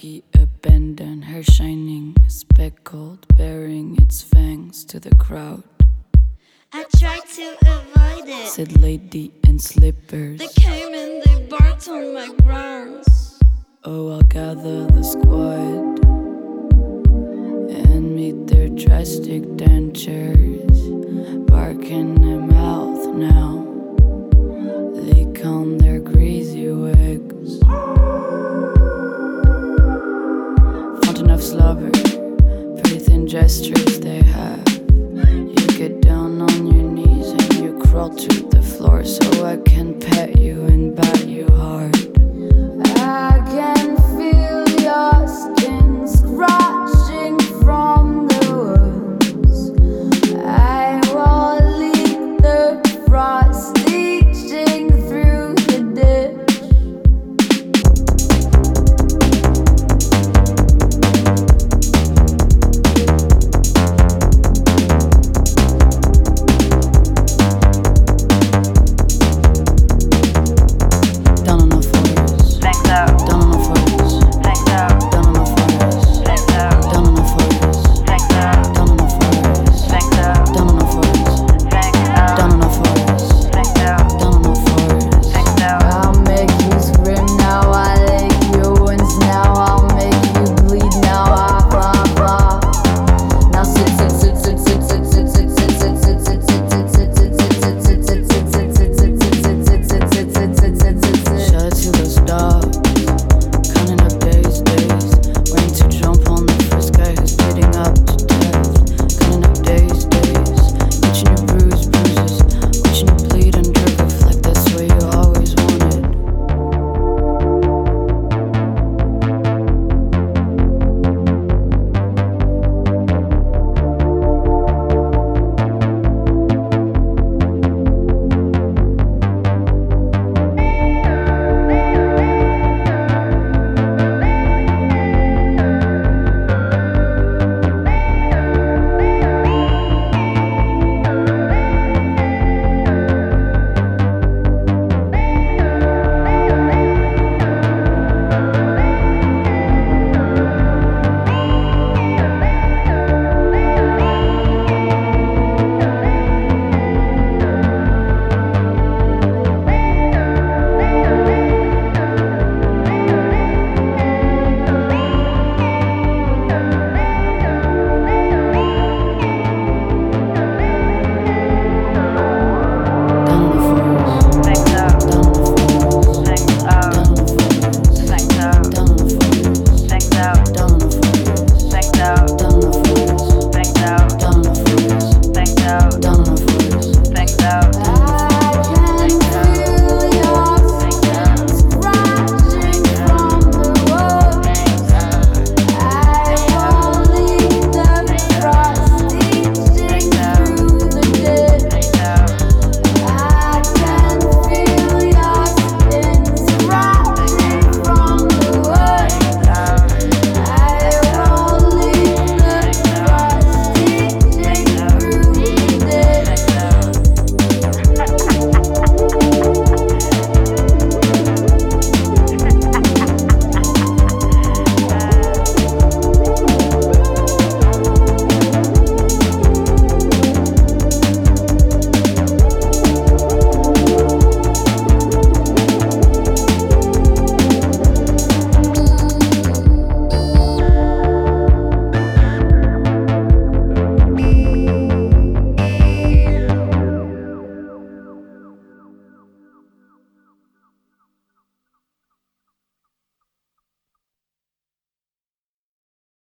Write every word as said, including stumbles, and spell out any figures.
husky abandoned, hair shining, speckled, bearing its fangs to the crowd. I tried to avoid it. Said lady in slippers. They came and they barked on my grounds. Oh, I'll gather the squad and meet their drastic dentures, bark in their mouth now. Lick on their greasy wigs. Fountain of slobber, very thin gestures they have. You get down on your knees and you crawl to the floor so I can pet you and bat you